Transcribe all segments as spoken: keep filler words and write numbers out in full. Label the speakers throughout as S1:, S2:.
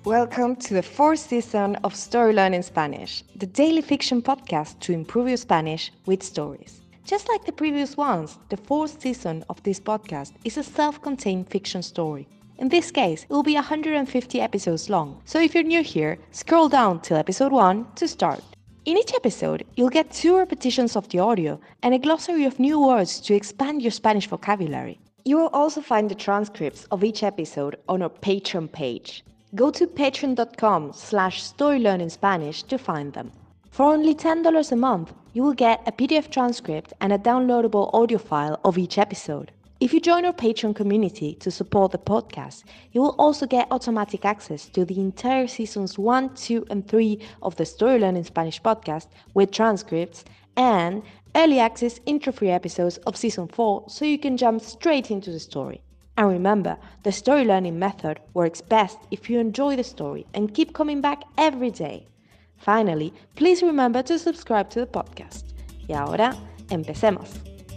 S1: Welcome to the fourth season of Story Learning Spanish, the daily fiction podcast to improve your Spanish with stories. Just like the previous ones, the fourth season of this podcast is a self-contained fiction story. In this case, it will be one hundred fifty episodes long, so if you're new here, scroll down till episode one to start. In each episode, you'll get two repetitions of the audio and a glossary of new words to expand your Spanish vocabulary. You will also find the transcripts of each episode on our Patreon page. Go to patreon.com slash storylearningspanish to find them. For only ten dollars a month, you will get a P D F transcript and a downloadable audio file of each episode. If you join our Patreon community to support the podcast, you will also get automatic access to the entire seasons one, two, and three of the Story Learning Spanish podcast with transcripts and early access intro-free episodes of season four so you can jump straight into the story. And remember, the story learning method works best if you enjoy the story and keep coming back every day. Finally, please remember to subscribe to the podcast. Y ahora, empecemos.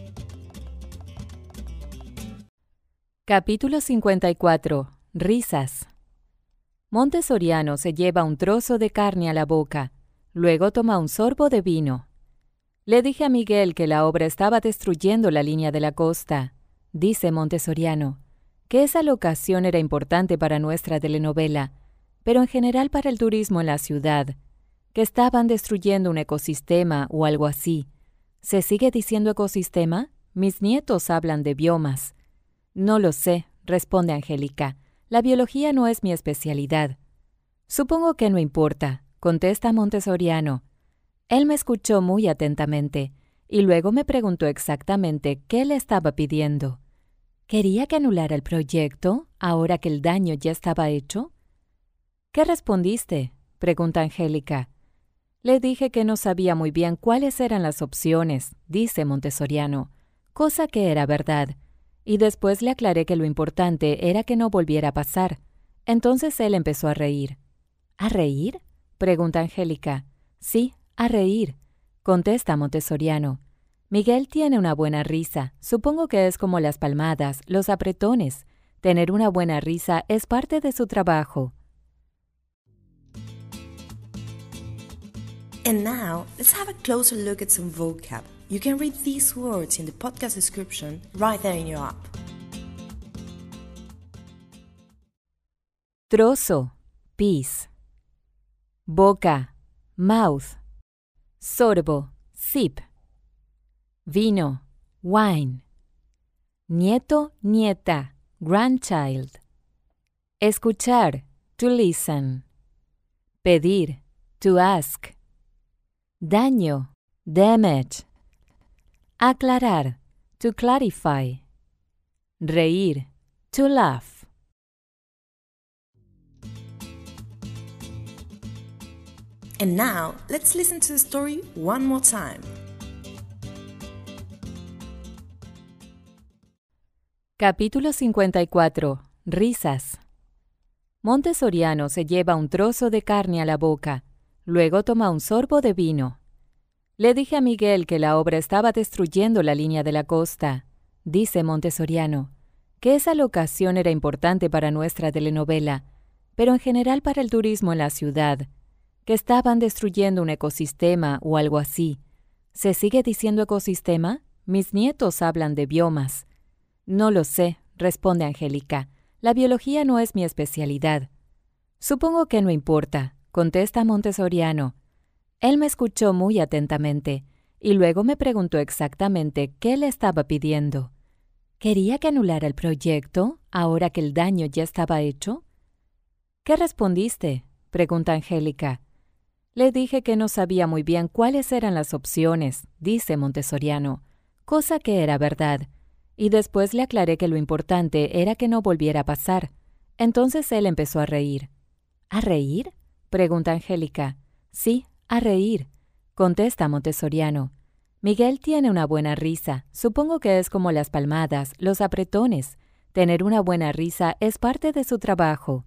S2: Capítulo cincuenta y cuatro. Risas. Montessoriano se lleva un trozo de carne a la boca, luego toma un sorbo de vino. Le dije a Miguel que la obra estaba destruyendo la línea de la costa, dice Montessoriano, que esa locación era importante para nuestra telenovela, pero en general para el turismo en la ciudad, que estaban destruyendo un ecosistema o algo así. ¿Se sigue diciendo ecosistema? Mis nietos hablan de biomas. No lo sé, responde Angélica. La biología no es mi especialidad. Supongo que no importa, contesta Montessoriano. Él me escuchó muy atentamente y luego me preguntó exactamente qué le estaba pidiendo. ¿Quería que anulara el proyecto ahora que el daño ya estaba hecho? ¿Qué respondiste?, pregunta Angélica. Le dije que no sabía muy bien cuáles eran las opciones, dice Montessoriano, cosa que era verdad, y después le aclaré que lo importante era que no volviera a pasar. Entonces él empezó a reír. ¿A reír?, pregunta Angélica. Sí, a reír, contesta Montessoriano. Miguel tiene una buena risa. Supongo que es como las palmadas, los apretones. Tener una buena risa es parte de su trabajo.
S3: And now, let's have a closer look at some vocab. You can read these words in the podcast description right there in your app.
S2: Trozo, piece. Boca, mouth. Sorbo, sip. Vino, wine. Nieto, nieta, grandchild. Escuchar, to listen. Pedir, to ask. Daño, damage. Aclarar, to clarify. Reír, to laugh.
S3: And now, let's listen to the story one more time.
S2: Capítulo cincuenta y cuatro. Risas. Montessoriano se lleva un trozo de carne a la boca, luego toma un sorbo de vino. Le dije a Miguel que la obra estaba destruyendo la línea de la costa, dice Montessoriano, que esa locación era importante para nuestra telenovela, pero en general para el turismo en la ciudad, que estaban destruyendo un ecosistema o algo así. ¿Se sigue diciendo ecosistema? Mis nietos hablan de biomas. No lo sé, responde Angélica. La biología no es mi especialidad. Supongo que no importa, contesta Montessoriano. Él me escuchó muy atentamente y luego me preguntó exactamente qué le estaba pidiendo. ¿Quería que anulara el proyecto ahora que el daño ya estaba hecho? ¿Qué respondiste?, pregunta Angélica. Le dije que no sabía muy bien cuáles eran las opciones, dice Montessoriano, cosa que era verdad. Y después le aclaré que lo importante era que no volviera a pasar. Entonces él empezó a reír. ¿A reír?, pregunta Angélica. Sí, a reír, contesta Montessoriano. Miguel tiene una buena risa. Supongo que es como las palmadas, los apretones. Tener una buena risa es parte de su trabajo.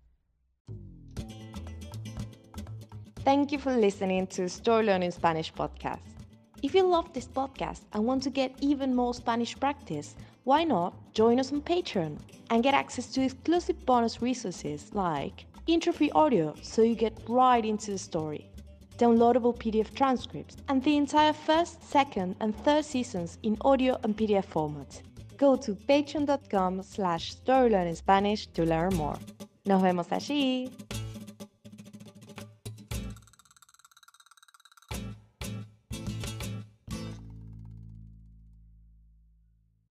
S1: Thank you for listening to Story Learning Spanish podcast. If you love this podcast and want to get even more Spanish practice, Why not join us on Patreon and get access to exclusive bonus resources like intro-free audio so you get right into the story, downloadable P D F transcripts, and the entire first, second, and third seasons in audio and P D F formats. Go to patreon.com slash storylearningspanish to learn more. Nos vemos allí.